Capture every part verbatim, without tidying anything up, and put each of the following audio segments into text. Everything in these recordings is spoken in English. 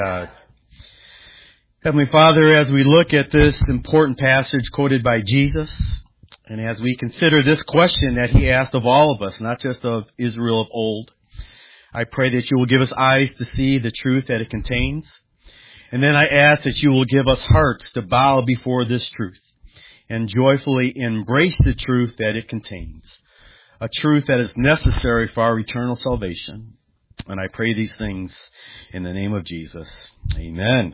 God. Heavenly Father, as we look at this important passage quoted by Jesus, and as we consider this question that He asked of all of us, not just of Israel of old, I pray that You will give us eyes to see the truth that it contains. And then I ask that You will give us hearts to bow before this truth and joyfully embrace the truth that it contains, a truth that is necessary for our eternal salvation. And I pray these things in the name of Jesus. Amen.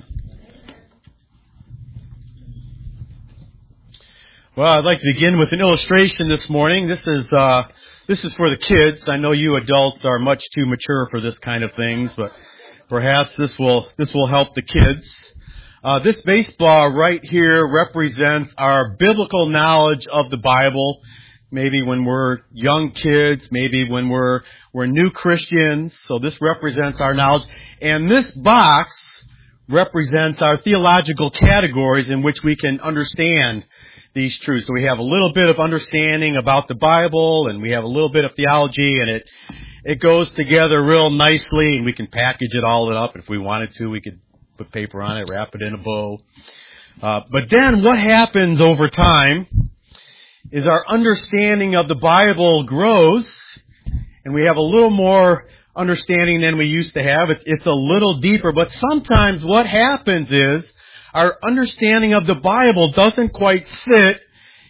Well, I'd like to begin with an illustration this morning. This is uh this is for the kids. I know you adults are much too mature for this kind of things, but perhaps this will this will help the kids. Uh this baseball right here represents our biblical knowledge of the Bible. Maybe when we're young kids, maybe when we're we're new Christians. So this represents our knowledge. And this box represents our theological categories in which we can understand these truths. So we have a little bit of understanding about the Bible, and we have a little bit of theology, and it it goes together real nicely, and we can package it all up. If we wanted to, we could put paper on it, wrap it in a bow. Uh, but then what happens over time is our understanding of the Bible grows, and we have a little more understanding than we used to have. It, it's a little deeper, but sometimes what happens is our understanding of the Bible doesn't quite fit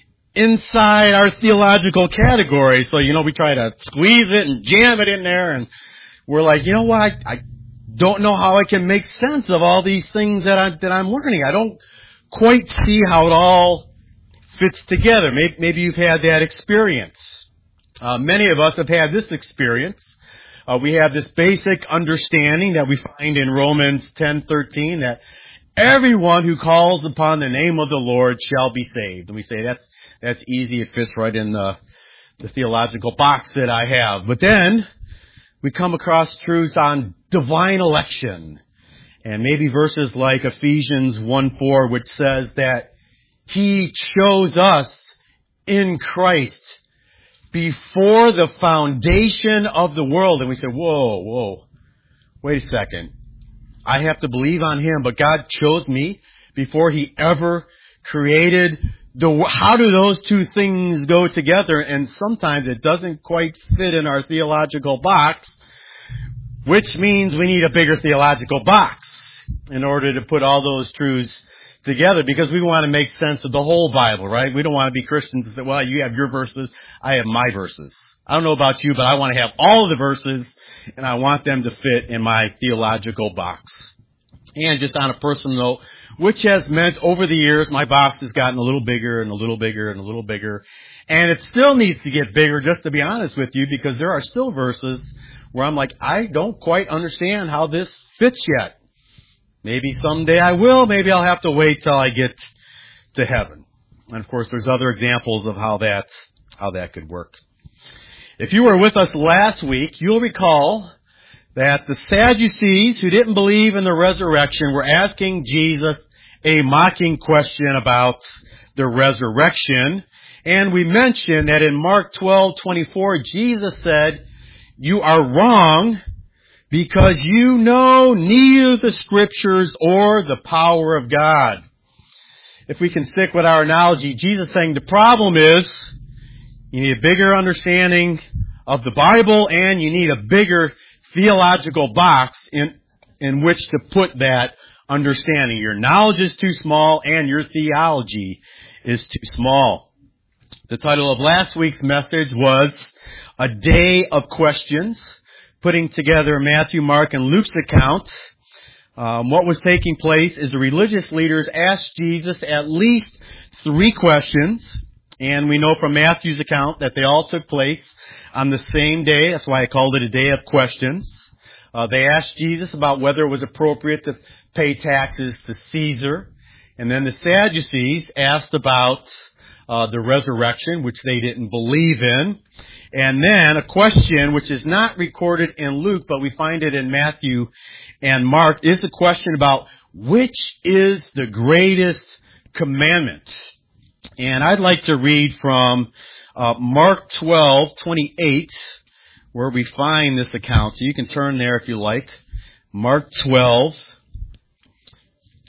inside our theological category. So, you know, we try to squeeze it and jam it in there, and we're like, you know what, I, I don't know how I can make sense of all these things that, I, that I'm learning. I don't quite see how it all fits together. Maybe, maybe you've had that experience. Uh, many of us have had this experience. Uh, we have this basic understanding that we find in Romans ten thirteen that everyone who calls upon the name of the Lord shall be saved. And we say that's that's easy. It fits right in the, the theological box that I have. But then we come across truths on divine election, and maybe verses like Ephesians one four, which says that He chose us in Christ before the foundation of the world. And we say, whoa, whoa, wait a second. I have to believe on Him, but God chose me before He ever created the, how do those two things go together? And sometimes it doesn't quite fit in our theological box, which means we need a bigger theological box in order to put all those truths together, because we want to make sense of the whole Bible, right? We don't want to be Christians and say, well, you have your verses, I have my verses. I don't know about you, but I want to have all of the verses, and I want them to fit in my theological box. And just on a personal note, which has meant over the years, my box has gotten a little bigger and a little bigger and a little bigger. And it still needs to get bigger, just to be honest with you, because there are still verses where I'm like, I don't quite understand how this fits yet. Maybe someday I will. Maybe I'll have to wait till I get to heaven. And of course, there's other examples of how that, how that could work. If you were with us last week, you'll recall that the Sadducees, who didn't believe in the resurrection, were asking Jesus a mocking question about the resurrection. And we mentioned that in Mark twelve twenty-four, Jesus said, "You are wrong, because you know neither the Scriptures or the power of God." If we can stick with our analogy, Jesus saying the problem is you need a bigger understanding of the Bible, and you need a bigger theological box in in which to put that understanding. Your knowledge is too small, and your theology is too small. The title of last week's message was A Day of Questions, putting together Matthew, Mark, and Luke's accounts. Um, what was taking place is the religious leaders asked Jesus at least three questions, and we know from Matthew's account that they all took place on the same day. That's why I called it a day of questions. Uh, they asked Jesus about whether it was appropriate to pay taxes to Caesar, and then the Sadducees asked about uh, the resurrection, which they didn't believe in. And then a question which is not recorded in Luke, but we find it in Matthew and Mark, is the question about which is the greatest commandment. And I'd like to read from uh, Mark twelve twenty-eight, where we find this account. So you can turn there if you like. Mark twelve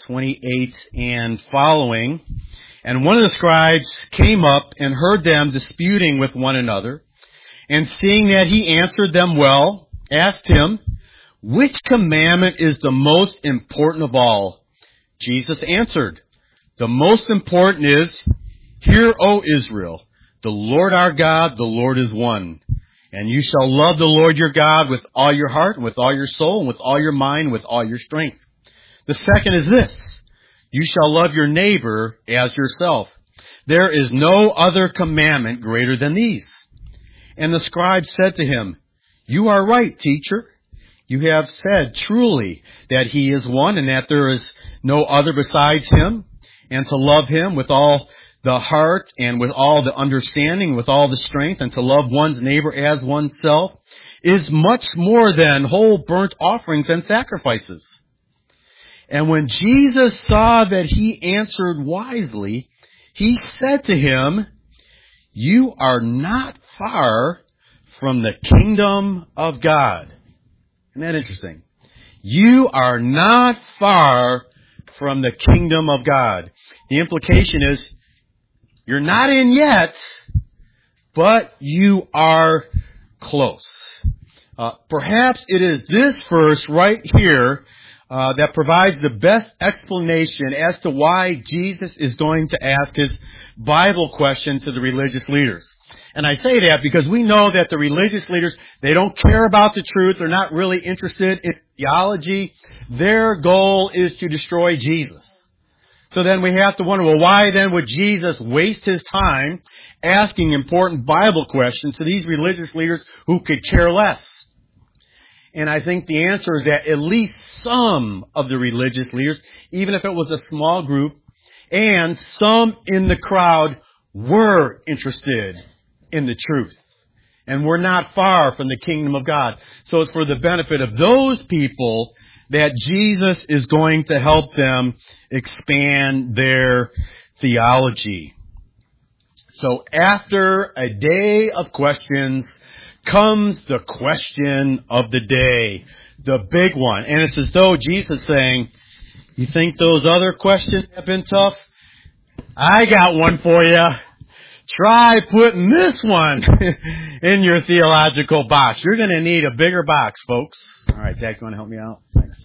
twenty-eight and following. And one of the scribes came up and heard them disputing with one another, and seeing that he answered them well, asked him, "Which commandment is the most important of all?" Jesus answered, "The most important is, 'Hear, O Israel, the Lord our God, the Lord is one. And you shall love the Lord your God with all your heart, and with all your soul, and with all your mind, and with all your strength.' The second is this, 'You shall love your neighbor as yourself.' There is no other commandment greater than these." And the scribe said to him, "You are right, teacher. You have said truly that he is one, and that there is no other besides him, and to love him with all the heart and with all the understanding, with all the strength, and to love one's neighbor as oneself is much more than whole burnt offerings and sacrifices." And when Jesus saw that he answered wisely, he said to him, "You are not far from the kingdom of God." Isn't that interesting? You are not far from the kingdom of God. The implication is, you're not in yet, but you are close. Uh, perhaps it is this verse right here uh, that provides the best explanation as to why Jesus is going to ask his Bible question to the religious leaders. And I say that because we know that the religious leaders, they don't care about the truth. They're not really interested in theology. Their goal is to destroy Jesus. So then we have to wonder, well, why then would Jesus waste his time asking important Bible questions to these religious leaders who could care less? And I think the answer is that at least some of the religious leaders, even if it was a small group, and some in the crowd were interested in the truth. And we're not far from the kingdom of God. So it's for the benefit of those people that Jesus is going to help them expand their theology. So after a day of questions comes the question of the day, the big one. And it's as though Jesus is saying, you think those other questions have been tough? I got one for you. Try putting this one in your theological box. You're going to need a bigger box, folks. All right, Jack, you want to help me out? Thanks.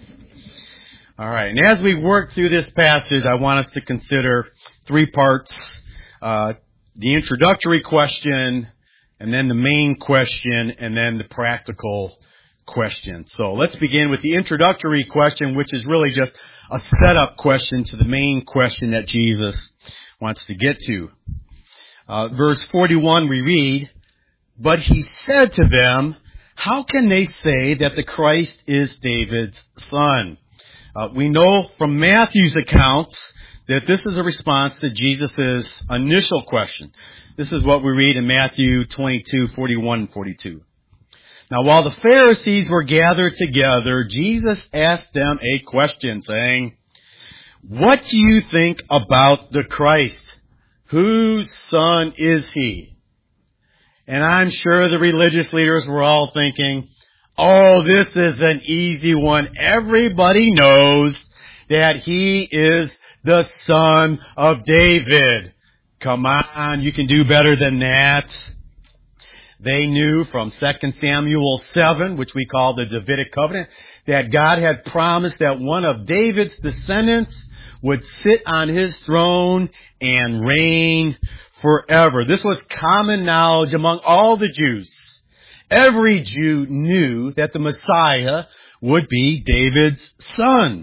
All right, and as we work through this passage, I want us to consider three parts. Uh, the introductory question, and then the main question, and then the practical question. So let's begin with the introductory question, which is really just a setup question to the main question that Jesus wants to get to. Uh, verse forty-one, we read, "But he said to them, 'How can they say that the Christ is David's son?'" Uh, we know from Matthew's account that this is a response to Jesus' initial question. This is what we read in Matthew twenty-two, forty-one and forty-two. "Now while the Pharisees were gathered together, Jesus asked them a question, saying, 'What do you think about the Christ? Whose son is he?' And I'm sure the religious leaders were all thinking, oh, this is an easy one. Everybody knows that he is the son of David. Come on, you can do better than that. They knew from Second Samuel seven, which we call the Davidic covenant, that God had promised that one of David's descendants would sit on his throne and reign forever. This was common knowledge among all the Jews. Every Jew knew that the Messiah would be David's son.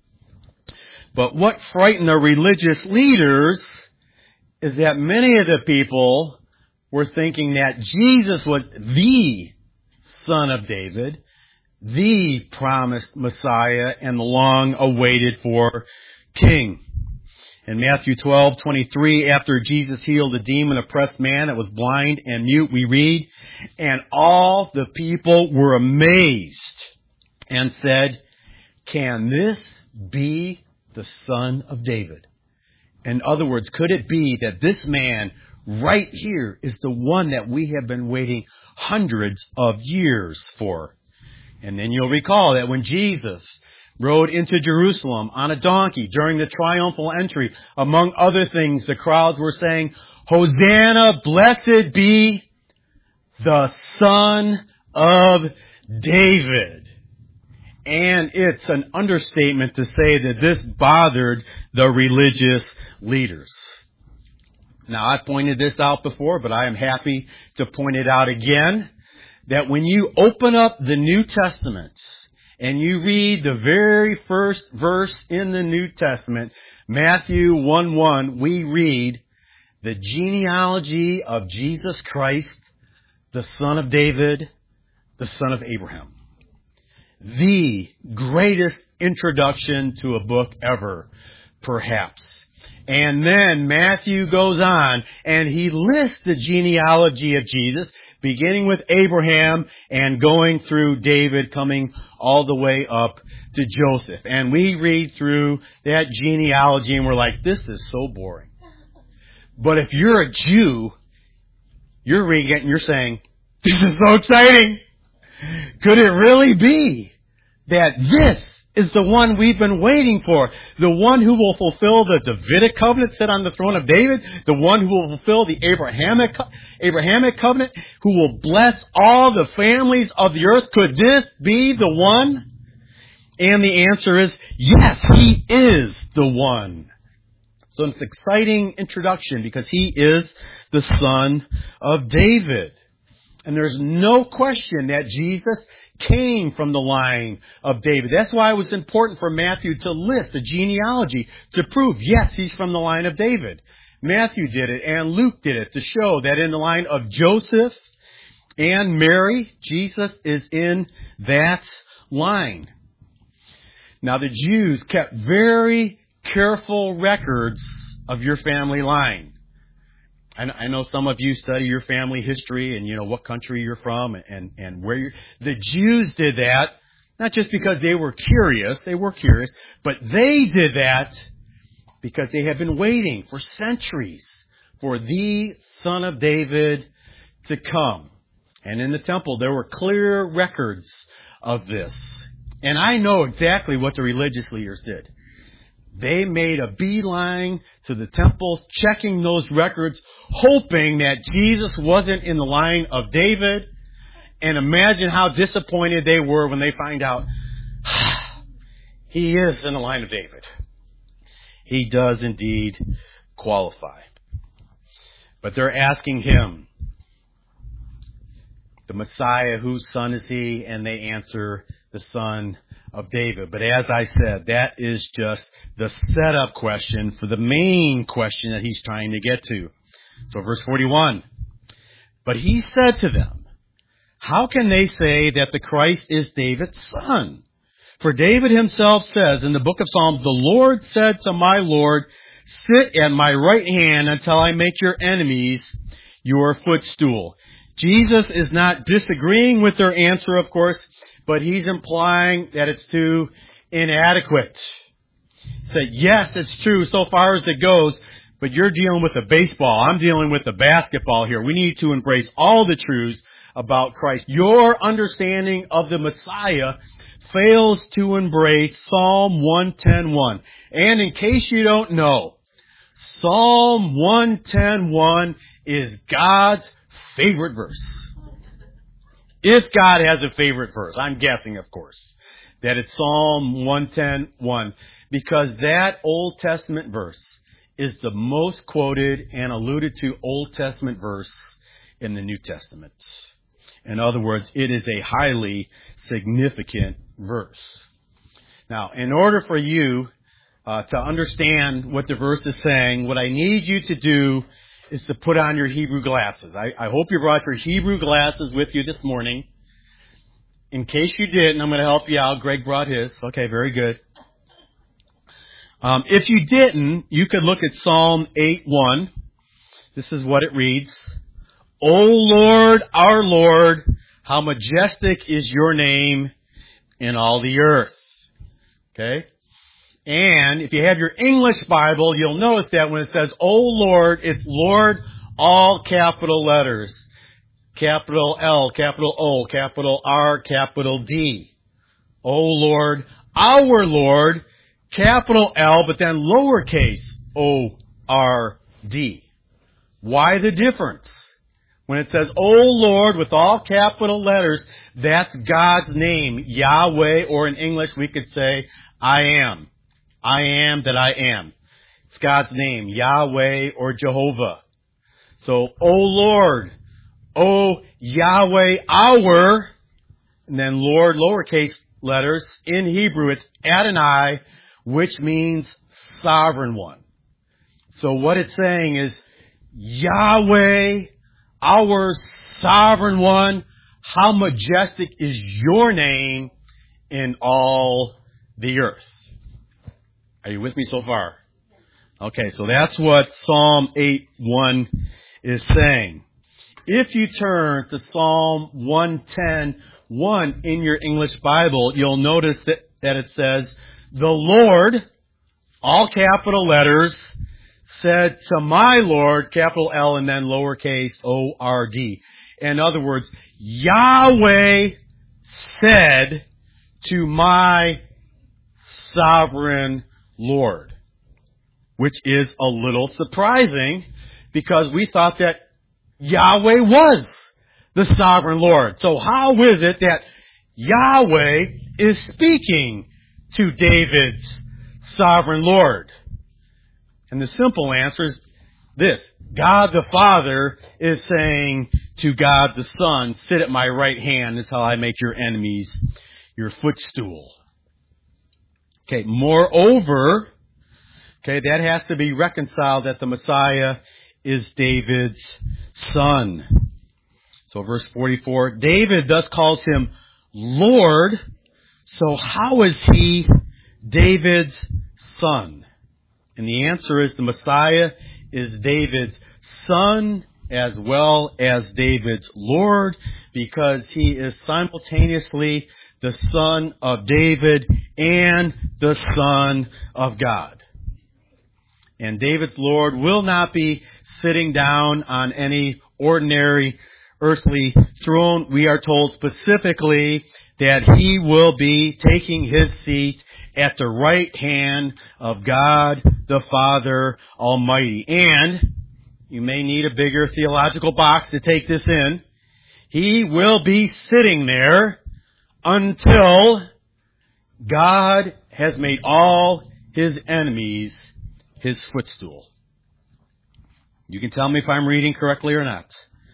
But what frightened the religious leaders is that many of the people were thinking that Jesus was the son of David, the promised Messiah, and the long-awaited for king. In Matthew twelve twenty-three, after Jesus healed a demon-oppressed man that was blind and mute, we read, "And all the people were amazed and said, 'Can this be the son of David?'" In other words, could it be that this man right here is the one that we have been waiting hundreds of years for? And then you'll recall that when Jesus rode into Jerusalem on a donkey during the triumphal entry. Among other things, the crowds were saying, Hosanna, blessed be the Son of David. And it's an understatement to say that this bothered the religious leaders. Now, I've pointed this out before, but I am happy to point it out again, that when you open up the New Testament and you read the very first verse in the New Testament, Matthew one one, we read the genealogy of Jesus Christ, the son of David, the son of Abraham. The greatest introduction to a book ever, perhaps. And then Matthew goes on and he lists the genealogy of Jesus, beginning with Abraham and going through David, coming all the way up to Joseph. And we read through that genealogy and we're like, this is so boring. But if you're a Jew, you're reading it and you're saying, this is so exciting. Could it really be that this is the one we've been waiting for? The one who will fulfill the Davidic covenant, sit on the throne of David. The one who will fulfill the Abrahamic, Abrahamic covenant, who will bless all the families of the earth. Could this be the one? And the answer is, yes, he is the one. So it's an exciting introduction because he is the son of David. And there's no question that Jesus came from the line of David. That's why it was important for Matthew to list the genealogy to prove, yes, he's from the line of David. Matthew did it and Luke did it to show that in the line of Joseph and Mary, Jesus is in that line. Now the Jews kept very careful records of your family line. I know some of you study your family history and you know what country you're from and, and where you're. The Jews did that, not just because they were curious, they were curious, but they did that because they had been waiting for centuries for the Son of David to come. And in the temple, there were clear records of this. And I know exactly what the religious leaders did. They made a beeline to the temple, checking those records, hoping that Jesus wasn't in the line of David. And imagine how disappointed they were when they find out he is in the line of David. He does indeed qualify. But they're asking him, the Messiah, whose son is he? And they answer, the son of David. But as I said, that is just the setup question for the main question that he's trying to get to. So verse forty-one. But he said to them, how can they say that the Christ is David's son? For David himself says in the book of Psalms, the Lord said to my Lord, sit at my right hand until I make your enemies your footstool. Jesus is not disagreeing with their answer, of course, but he's implying that it's too inadequate. He said, yes, it's true so far as it goes, but you're dealing with a baseball. I'm dealing with a basketball here. We need to embrace all the truths about Christ. Your understanding of the Messiah fails to embrace Psalm one ten one. And in case you don't know, Psalm one ten one is God's favorite verse. If God has a favorite verse, I'm guessing, of course, that it's Psalm one ten one, because that Old Testament verse is the most quoted and alluded to Old Testament verse in the New Testament. In other words, it is a highly significant verse. Now, in order for you uh, to understand what the verse is saying, what I need you to do is to put on your Hebrew glasses. I, I hope you brought your Hebrew glasses with you this morning. In case you didn't, I'm going to help you out. Greg brought his. Okay, very good. Um, if you didn't, you could look at Psalm eight one. This is what it reads. O Lord, our Lord, how majestic is your name in all the earth. Okay? And if you have your English Bible, you'll notice that when it says, O Lord, it's Lord, all capital letters. Capital L, capital O, capital R, capital D. O Lord, our Lord, capital L, but then lowercase O R D. Why the difference? When it says, O Lord, with all capital letters, that's God's name, Yahweh, or in English we could say, I am. I am that I am. It's God's name, Yahweh or Jehovah. So, O Lord, O Yahweh, our, and then Lord, lowercase letters. In Hebrew, it's Adonai, which means sovereign one. So what it's saying is, Yahweh, our sovereign one, how majestic is your name in all the earth. Are you with me so far? Okay, so that's what Psalm eight one is saying. If you turn to Psalm one ten one in your English Bible, you'll notice that, that it says, the Lord, all capital letters, said to my Lord, capital L and then lowercase O R D. In other words, Yahweh said to my sovereign Lord. Which is a little surprising because we thought that Yahweh was the sovereign Lord. So how is it that Yahweh is speaking to David's sovereign Lord? And the simple answer is this. God the Father is saying to God the Son, sit at my right hand until I make your enemies your footstool. Okay, moreover, okay, that has to be reconciled that the Messiah is David's son. So verse forty-four, David thus calls him Lord. So how is he David's son? And the answer is the Messiah is David's son as well as David's Lord, because he is simultaneously the son of David and the son of God. And David's Lord will not be sitting down on any ordinary earthly throne. We are told specifically that he will be taking his seat at the right hand of God the Father Almighty. And you may need a bigger theological box to take this in. He will be sitting there until God has made all his enemies his footstool. You can tell me if I'm reading correctly or not.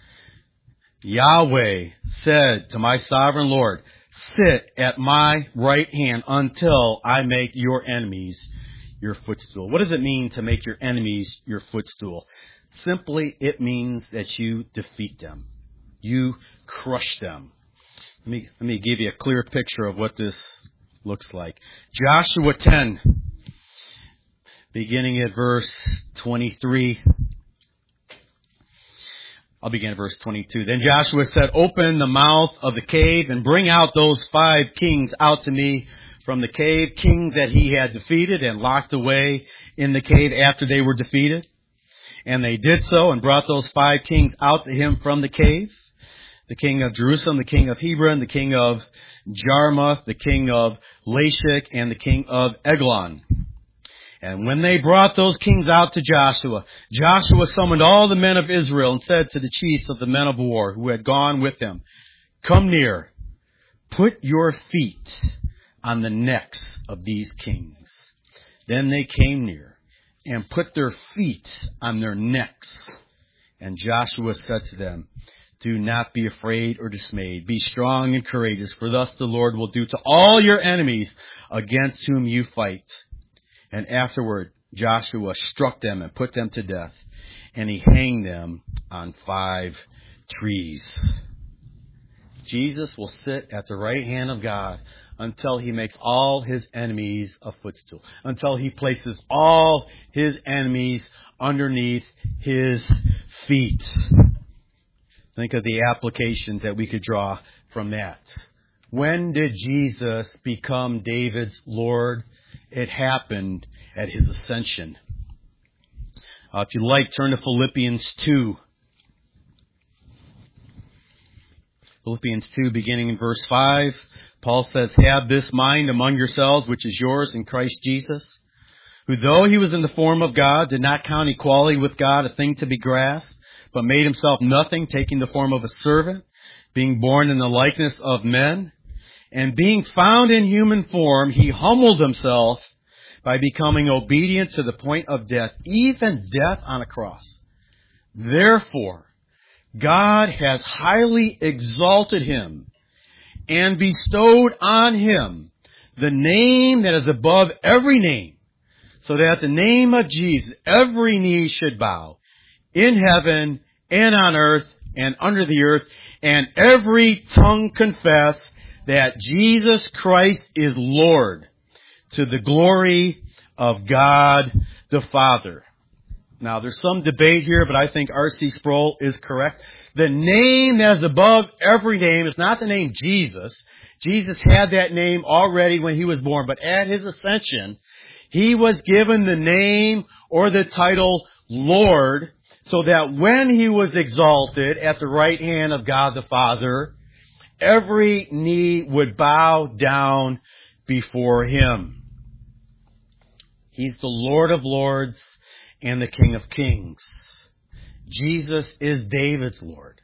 Yahweh said to my sovereign Lord, sit at my right hand until I make your enemies your footstool. What does it mean to make your enemies your footstool? Simply, it means that you defeat them. You crush them. Let me, let me give you a clear picture of what this looks like. Joshua ten, beginning at verse twenty-three. I'll begin at verse twenty-two. Then Joshua said, open the mouth of the cave and bring out those five kings out to me from the cave, kings that he had defeated and locked away in the cave after they were defeated. And they did so and brought those five kings out to him from the cave. The king of Jerusalem, the king of Hebron, the king of Jarmuth, the king of Lachish, and the king of Eglon. And when they brought those kings out to Joshua, Joshua summoned all the men of Israel and said to the chiefs of the men of war who had gone with him, come near, put your feet on the necks of these kings. Then they came near and put their feet on their necks. And Joshua said to them, do not be afraid or dismayed. Be strong and courageous, for thus the Lord will do to all your enemies against whom you fight. And afterward, Joshua struck them and put them to death, and he hanged them on five trees. Jesus will sit at the right hand of God until he makes all his enemies a footstool, until he places all his enemies underneath his feet. Think of the applications that we could draw from that. When did Jesus become David's Lord? It happened at his ascension. Uh, if you like, turn to Philippians two. Philippians two, beginning in verse five, Paul says, "Have this mind among yourselves, which is yours in Christ Jesus, who though he was in the form of God, did not count equality with God a thing to be grasped, but made himself nothing, taking the form of a servant, being born in the likeness of men. And being found in human form, he humbled himself by becoming obedient to the point of death, even death on a cross. Therefore, God has highly exalted him and bestowed on him the name that is above every name, so that at the name of Jesus every knee should bow, in heaven and on earth and under the earth, and every tongue confess that Jesus Christ is Lord, to the glory of God the Father." Now, there's some debate here, but I think R C Sproul is correct. The name that is above every name is not the name Jesus. Jesus had that name already when he was born, but at his ascension, he was given the name or the title Lord, so that when he was exalted at the right hand of God the Father, every knee would bow down before him. He's the Lord of Lords and the King of Kings. Jesus is David's Lord.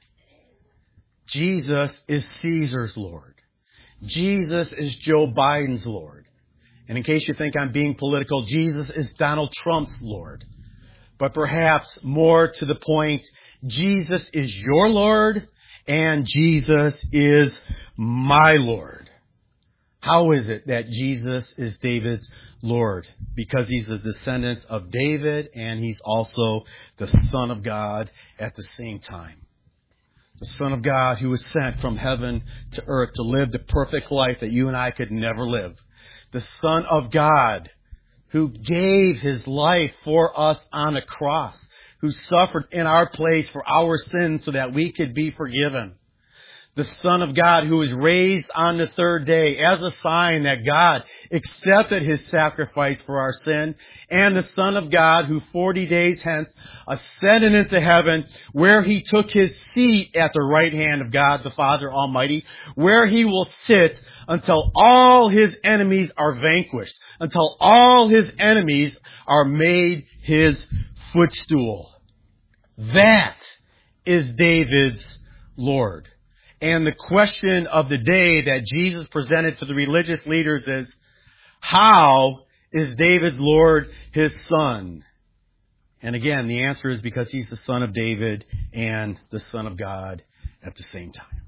Jesus is Caesar's Lord. Jesus is Joe Biden's Lord. And in case you think I'm being political, Jesus is Donald Trump's Lord. But perhaps more to the point, Jesus is your Lord and Jesus is my Lord. How is it that Jesus is David's Lord? Because he's a descendant of David and he's also the Son of God at the same time. The Son of God who was sent from heaven to earth to live the perfect life that you and I could never live. The Son of God who gave his life for us on a cross, who suffered in our place for our sins so that we could be forgiven. The Son of God who was raised on the third day as a sign that God accepted his sacrifice for our sin. And the Son of God who forty days hence ascended into heaven, where he took his seat at the right hand of God the Father Almighty, where he will sit until all his enemies are vanquished, until all his enemies are made his footstool. That is David's Lord. And the question of the day that Jesus presented to the religious leaders is, how is David's Lord his son? And again, the answer is because he's the son of David and the Son of God at the same time.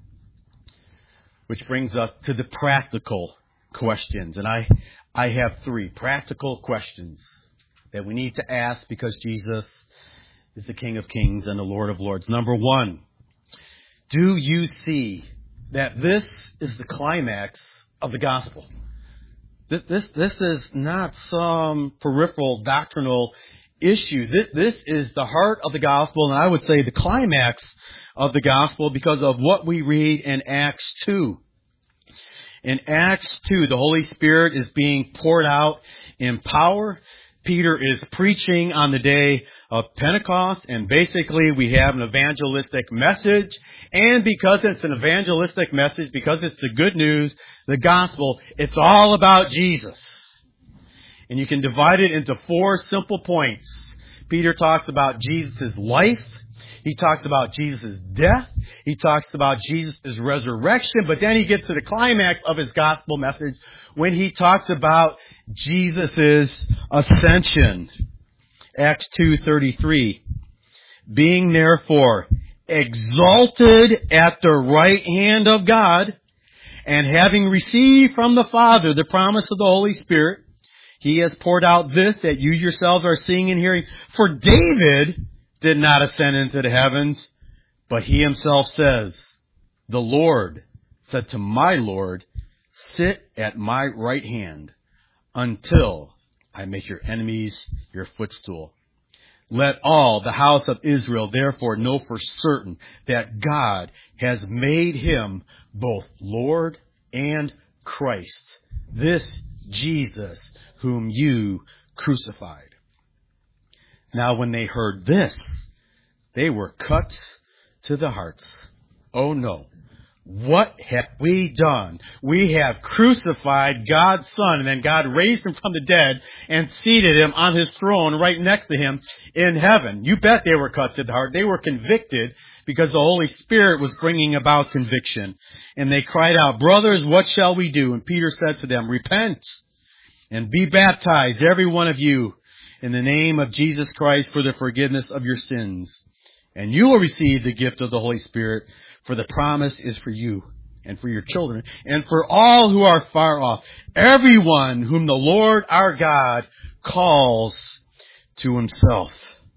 Which brings us to the practical questions. And I, I have three practical questions that we need to ask because Jesus is the King of Kings and the Lord of Lords. Number one, do you see that this is the climax of the gospel? This, this, this is not some peripheral doctrinal issue. This, this is the heart of the gospel, and I would say the climax of the gospel because of what we read in Acts two. In Acts two, the Holy Spirit is being poured out in power. Peter is preaching on the day of Pentecost, and basically we have an evangelistic message. And because it's an evangelistic message, because it's the good news, the gospel, it's all about Jesus. And you can divide it into four simple points. Peter talks about Jesus' life. He talks about Jesus' death. He talks about Jesus' resurrection. But then he gets to the climax of his gospel message when he talks about Jesus' ascension. Acts two thirty-three. Being therefore exalted at the right hand of God, and having received from the Father the promise of the Holy Spirit, he has poured out this that you yourselves are seeing and hearing. For David did not ascend into the heavens, but he himself says, the Lord said to my Lord, sit at my right hand until I make your enemies your footstool. Let all the house of Israel therefore know for certain that God has made him both Lord and Christ, this Jesus whom you crucified. Now when they heard this, they were cut to the hearts. Oh no, what have we done? We have crucified God's Son, and then God raised him from the dead and seated him on his throne right next to him in heaven. You bet they were cut to the heart. They were convicted because the Holy Spirit was bringing about conviction. And they cried out, "Brothers, what shall we do?" And Peter said to them, "Repent and be baptized, every one of you, in the name of Jesus Christ for the forgiveness of your sins. And you will receive the gift of the Holy Spirit, for the promise is for you and for your children and for all who are far off, everyone whom the Lord our God calls to himself."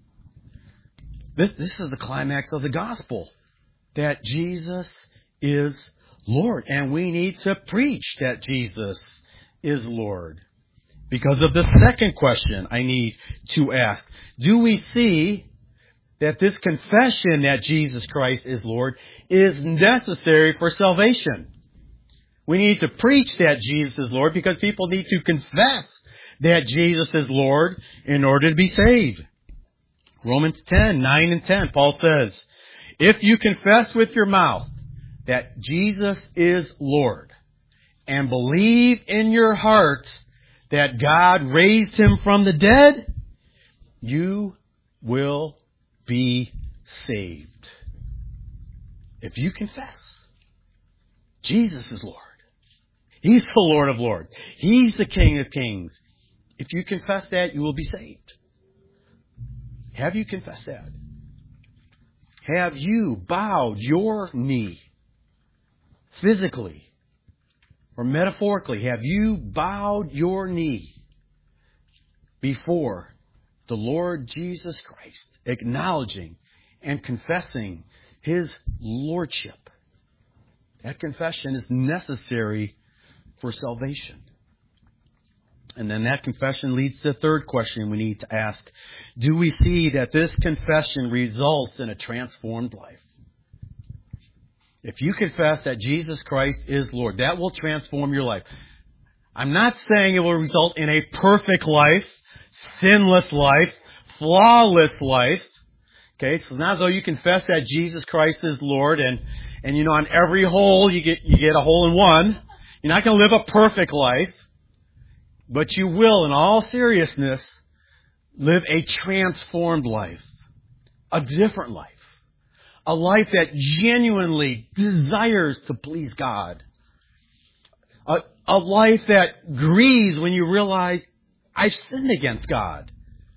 This, this is the climax of the gospel, that Jesus is Lord. And we need to preach that Jesus is Lord. Because of the second question I need to ask, do we see that this confession that Jesus Christ is Lord is necessary for salvation? We need to preach that Jesus is Lord because people need to confess that Jesus is Lord in order to be saved. Romans ten, nine and ten, Paul says, "If you confess with your mouth that Jesus is Lord and believe in your heart that God raised him from the dead, you will be saved." If you confess, Jesus is Lord. He's the Lord of Lords. He's the King of Kings. If you confess that, you will be saved. Have you confessed that? Have you bowed your knee physically or metaphorically? Have you bowed your knee before the Lord Jesus Christ, acknowledging and confessing his lordship? That confession is necessary for salvation. And then that confession leads to the third question we need to ask. Do we see that this confession results in a transformed life? If you confess that Jesus Christ is Lord, that will transform your life. I'm not saying it will result in a perfect life, sinless life, flawless life. Okay, so not as though you confess that Jesus Christ is Lord and, and you know, on every hole you get, you get a hole in one. You're not going to live a perfect life, but you will, in all seriousness, live a transformed life, a different life, a life that genuinely desires to please God, a, a life that grieves when you realize I've sinned against God,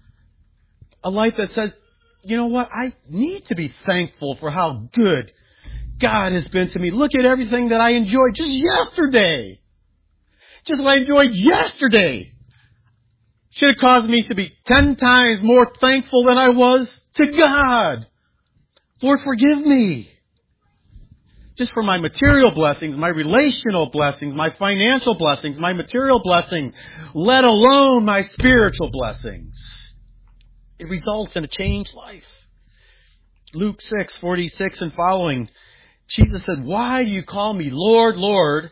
a life that says, you know what, I need to be thankful for how good God has been to me. Look at everything that I enjoyed just yesterday. Just what I enjoyed yesterday should have caused me to be ten times more thankful than I was to God. Lord, forgive me. Just for my material blessings, my relational blessings, my financial blessings, my material blessings, let alone my spiritual blessings. It results in a changed life. Luke six, forty-six and following, Jesus said, "Why do you call me Lord, Lord,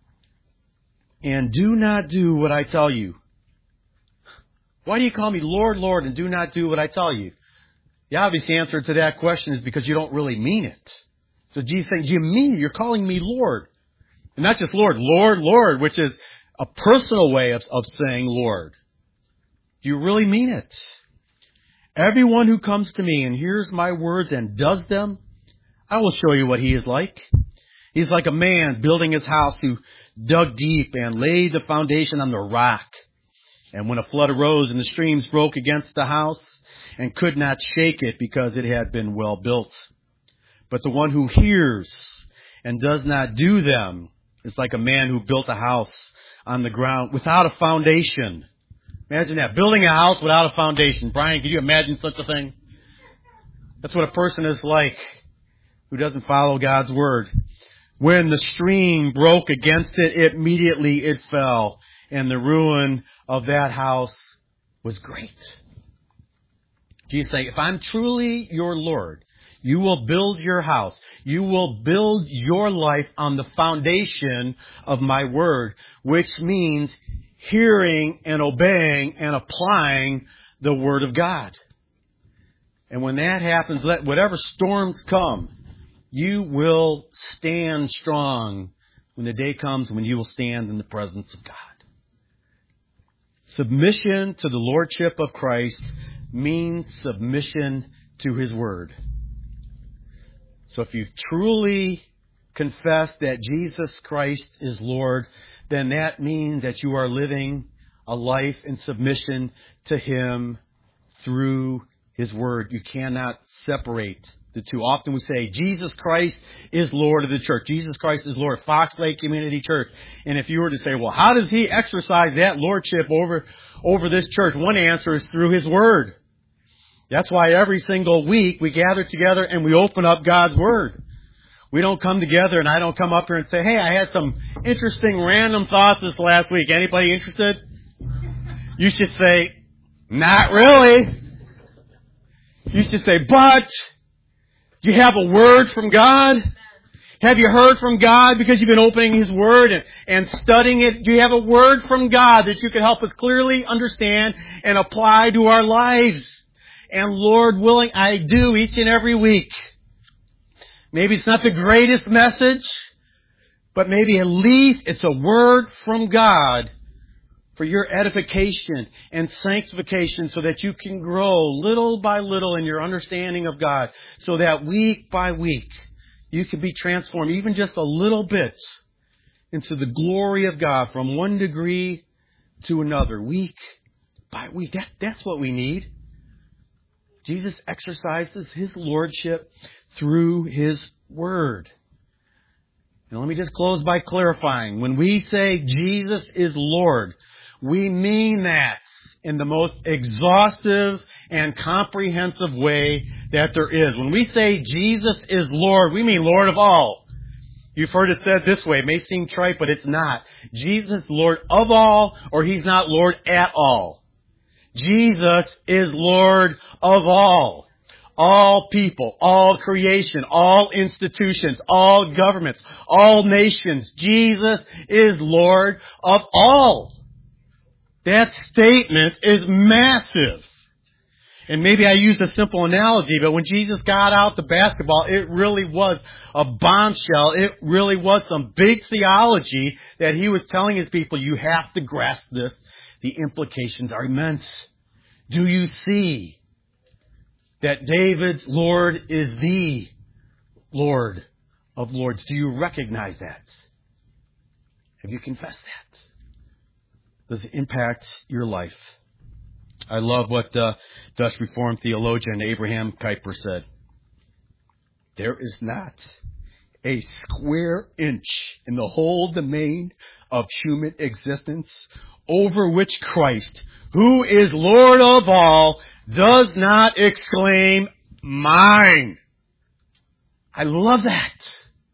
and do not do what I tell you?" Why do you call me Lord, Lord, and do not do what I tell you? The obvious answer to that question is because you don't really mean it. So Jesus saying, do you mean it? You're calling me Lord. And not just Lord, Lord, Lord, which is a personal way of, of saying Lord. Do you really mean it? Everyone who comes to me and hears my words and does them, I will show you what he is like. He's like a man building his house who dug deep and laid the foundation on the rock. And when a flood arose and the streams broke against the house and could not shake it because it had been well built. But the one who hears and does not do them is like a man who built a house on the ground without a foundation. Imagine that, building a house without a foundation. Brian, can you imagine such a thing? That's what a person is like who doesn't follow God's word. When the stream broke against it, immediately it fell, and the ruin of that house was great. Jesus saying, if I'm truly your Lord, you will build your house. You will build your life on the foundation of my word, which means hearing and obeying and applying the word of God. And when that happens, let whatever storms come, You will stand strong when the day comes when you will stand in the presence of God. Submission to the Lordship of Christ means submission to His Word. So if you truly confess that Jesus Christ is Lord, then that means that you are living a life in submission to Him through His Word. You cannot separate the two. Often we say, Jesus Christ is Lord of the church. Jesus Christ is Lord of Fox Lake Community Church. And if you were to say, well, how does He exercise that lordship over, over this church? One answer is through His Word. That's why every single week we gather together and we open up God's Word. We don't come together and I don't come up here and say, hey, I had some interesting random thoughts this last week. Anybody interested? You should say, not really. You should say, but do you have a word from God? Have you heard from God because you've been opening His Word and, and studying it? Do you have a word from God that you can help us clearly understand and apply to our lives? And Lord willing, I do each and every week. Maybe it's not the greatest message, but maybe at least it's a word from God for your edification and sanctification so that you can grow little by little in your understanding of God, so that week by week you can be transformed even just a little bit into the glory of God from one degree to another, week by week. That, that's what we need. Jesus exercises His lordship through His Word. Now let me just close by clarifying. When we say Jesus is Lord, we mean that in the most exhaustive and comprehensive way that there is. When we say Jesus is Lord, we mean Lord of all. You've heard it said this way. It may seem trite, but it's not. Jesus is Lord of all, or He's not Lord at all. Jesus is Lord of all. All people, all creation, all institutions, all governments, all nations. Jesus is Lord of all. That statement is massive. And maybe I used a simple analogy, but when Jesus got out the basketball, it really was a bombshell. It really was some big theology that He was telling His people, you have to grasp this. The implications are immense. Do you see that David's Lord is the Lord of Lords? Do you recognize that? Have you confessed that? Does it impact your life? I love what uh, Dutch Reformed theologian Abraham Kuyper said. There is not a square inch in the whole domain of human existence over which Christ, who is Lord of all, does not exclaim, mine. I love that.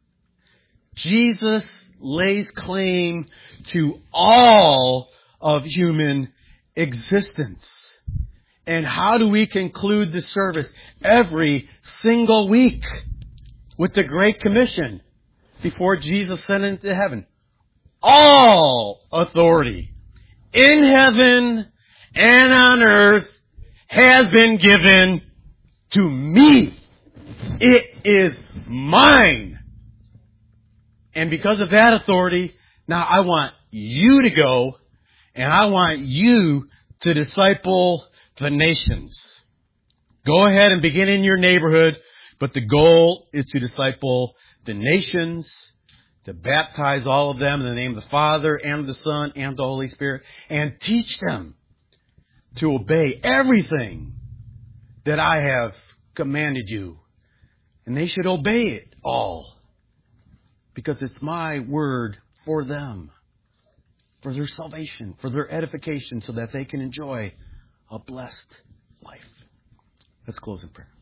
Jesus lays claim to all of human existence. And how do we conclude the service? Every single week with the Great Commission before Jesus ascended into heaven. All authority in heaven and on earth has been given to me. It is mine. And because of that authority, now I want you to go and I want you to disciple the nations. Go ahead and begin in your neighborhood, but the goal is to disciple the nations, to baptize all of them in the name of the Father and the Son and the Holy Spirit, and teach them to obey everything that I have commanded you. And they should obey it all, because it's my word for them, for their salvation, for their edification, so that they can enjoy a blessed life. Let's close in prayer.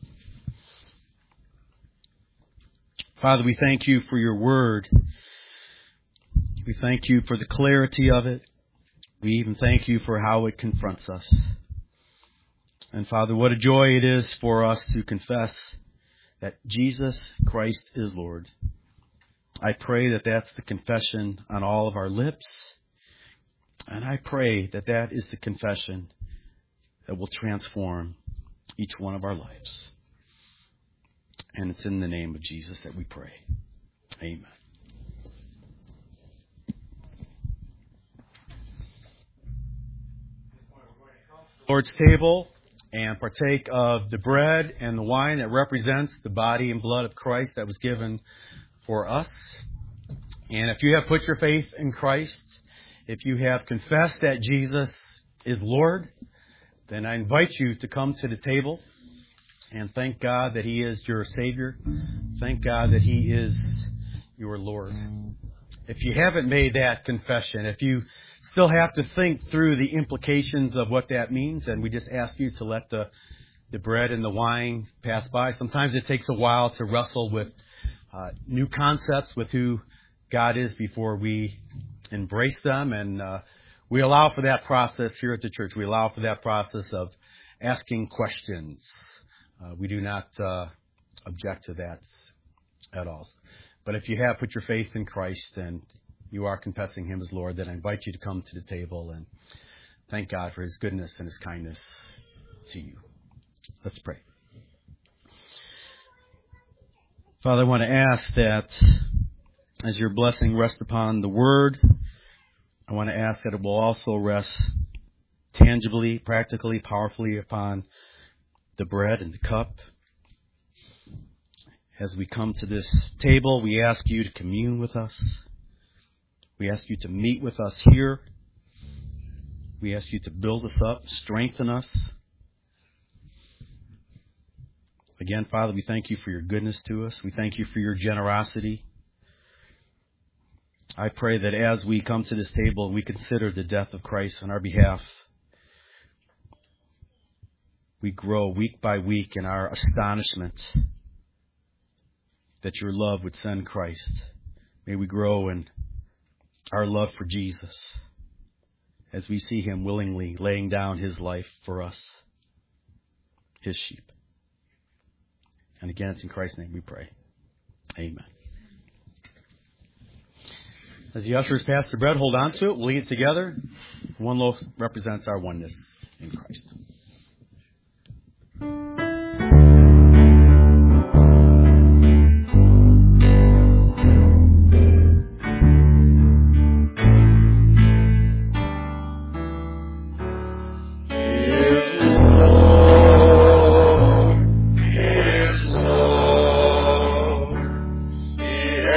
Father, we thank you for your word. We thank you for the clarity of it. We even thank you for how it confronts us. And Father, what a joy it is for us to confess that Jesus Christ is Lord. I pray that that's the confession on all of our lips. And I pray that that is the confession that will transform each one of our lives. And it's in the name of Jesus that we pray. Amen. Lord's table and partake of the bread and the wine that represents the body and blood of Christ that was given for us. And if you have put your faith in Christ, if you have confessed that Jesus is Lord, then I invite you to come to the table and thank God that He is your Savior. Thank God that He is your Lord. If you haven't made that confession, if you still have to think through the implications of what that means, and we just ask you to let the the bread and the wine pass by. Sometimes it takes a while to wrestle with uh, new concepts, with who God is before we embrace them, and uh, we allow for that process here at the church. We allow for that process of asking questions. Uh, we do not uh, object to that at all. But if you have put your faith in Christ and you are confessing Him as Lord, then I invite you to come to the table and thank God for His goodness and His kindness to you. Let's pray. Father, I want to ask that as your blessing rests upon the Word, I want to ask that it will also rest tangibly, practically, powerfully upon the bread and the cup. As we come to this table, we ask you to commune with us. We ask you to meet with us here. We ask you to build us up, strengthen us. Again, Father, we thank you for your goodness to us. We thank you for your generosity. I pray that as we come to this table and we consider the death of Christ on our behalf, we grow week by week in our astonishment that your love would send Christ. May we grow in our love for Jesus as we see Him willingly laying down His life for us, His sheep. And again, it's in Christ's name we pray. Amen. As the ushers pass the bread, hold on to it. We'll eat it together. One loaf represents our oneness in Christ.